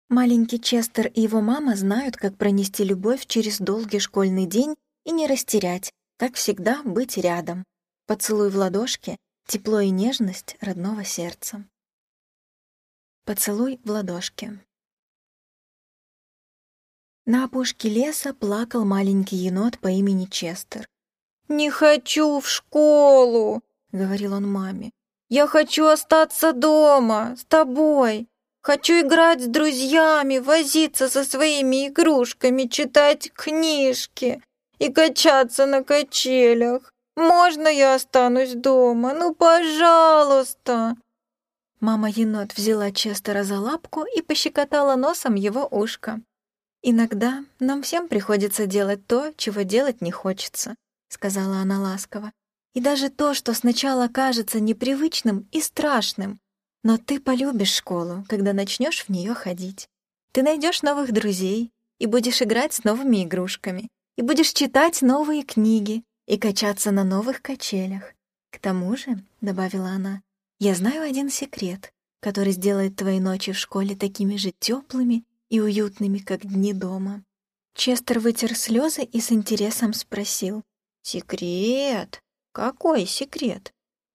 Маленький Честер и его мама знают, как пронести любовь через долгий школьный день и не растерять, как всегда быть рядом. Поцелуй в ладошки, тепло и нежность родного сердца. Поцелуй в ладошки. На опушке леса плакал маленький енот по имени Честер. «Не хочу в школу», — говорил он маме. «Я хочу остаться дома, с тобой. Хочу играть с друзьями, возиться со своими игрушками, читать книжки и качаться на качелях. Можно я останусь дома? Ну, пожалуйста!» Мама-енот взяла Честера за лапку и пощекотала носом его ушко. «Иногда нам всем приходится делать то, чего делать не хочется», — сказала она ласково. «И даже то, что сначала кажется непривычным и страшным. Но ты полюбишь школу, когда начнешь в нее ходить. Ты найдешь новых друзей и будешь играть с новыми игрушками, и будешь читать новые книги и качаться на новых качелях. К тому же, — добавила она, — я знаю один секрет, который сделает твои ночи в школе такими же теплыми и уютными, как дни дома». Честер вытер слезы и с интересом спросил: «Секрет? Какой секрет?»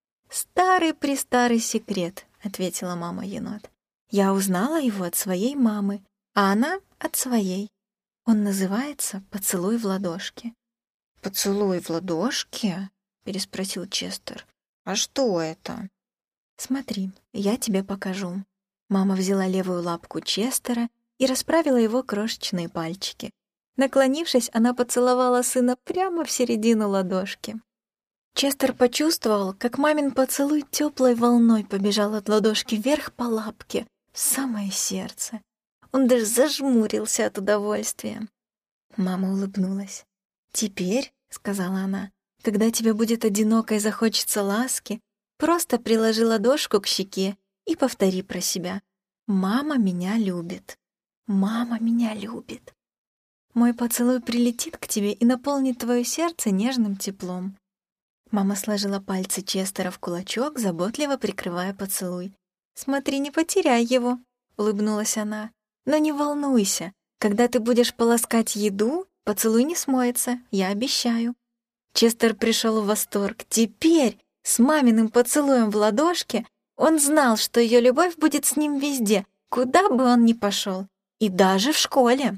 «Старый-престарый секрет», — ответила мама-енот. «Я узнала его от своей мамы, а она — от своей. Он называется «Поцелуй в ладошки». «Поцелуй в ладошки?» — переспросил Честер. «А что это?» «Смотри, я тебе покажу». Мама взяла левую лапку Честера и расправила его крошечные пальчики. Наклонившись, она поцеловала сына прямо в середину ладошки. Честер почувствовал, как мамин поцелуй теплой волной побежал от ладошки вверх по лапке, в самое сердце. Он даже зажмурился от удовольствия. Мама улыбнулась. «Теперь, — сказала она, — когда тебе будет одиноко и захочется ласки, просто приложи ладошку к щеке и повтори про себя: «Мама меня любит. Мама меня любит». Мой поцелуй прилетит к тебе и наполнит твое сердце нежным теплом». Мама сложила пальцы Честера в кулачок, заботливо прикрывая поцелуй. «Смотри, не потеряй его», — улыбнулась она. «Но не волнуйся, когда ты будешь полоскать еду, поцелуй не смоется, я обещаю». Честер пришел в восторг. Теперь, с маминым поцелуем в ладошке, он знал, что ее любовь будет с ним везде, куда бы он ни пошел, и даже в школе.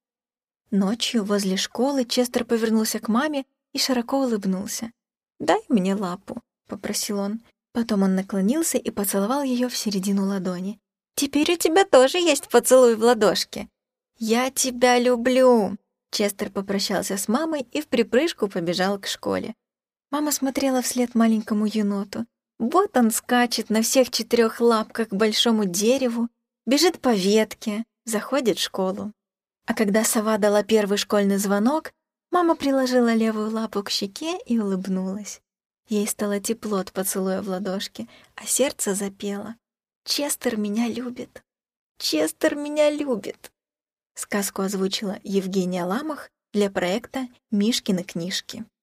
Ночью возле школы Честер повернулся к маме и широко улыбнулся. «Дай мне лапу», — попросил он. Потом он наклонился и поцеловал ее в середину ладони. «Теперь у тебя тоже есть поцелуй в ладошке». «Я тебя люблю», — Честер попрощался с мамой и вприпрыжку побежал к школе. Мама смотрела вслед маленькому еноту. Вот он скачет на всех 4 лапках к большому дереву, бежит по ветке, заходит в школу. А когда сова дала первый школьный звонок, мама приложила левую лапу к щеке и улыбнулась. Ей стало тепло от поцелуя в ладошке, а сердце запело: «Честер меня любит! Честер меня любит!» Сказку озвучила Евгения Ламах для проекта «Мишкины книжки».